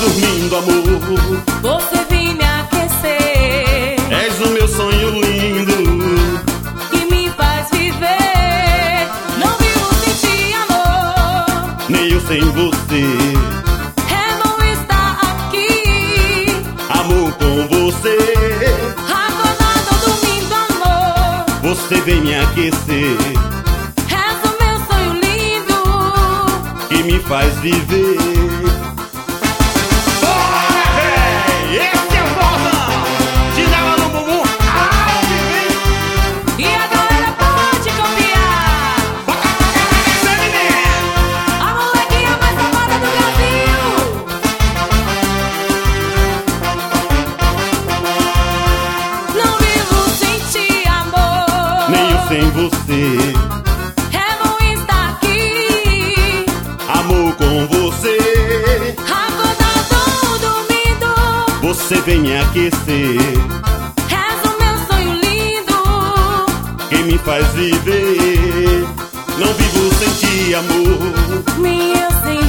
dormindo, amor, Você vem me aquecer, és o meu sonho lindo, que me faz viver. Não vivo sem ti, amor, nem eu sem você. é bom estar aqui, Amor, com você, acordado ou dormindo, amor. você vem me aquecer, És o meu sonho lindo, que me faz viver. Bora, véi! Esse é o Forrozão! De leva no bumbum, ao vivo! e a galera pode confiar. Essa menina! A molequinha mais safada do Brasil. Não vivo sem ti, amor, Nem eu sem você. é bom estar aqui, Amor, com você, acordado ou dormindo. você vem me aquecer, És o meu sonho lindo, quem me faz viver. Não vivo sem ti, amor, nem eu sem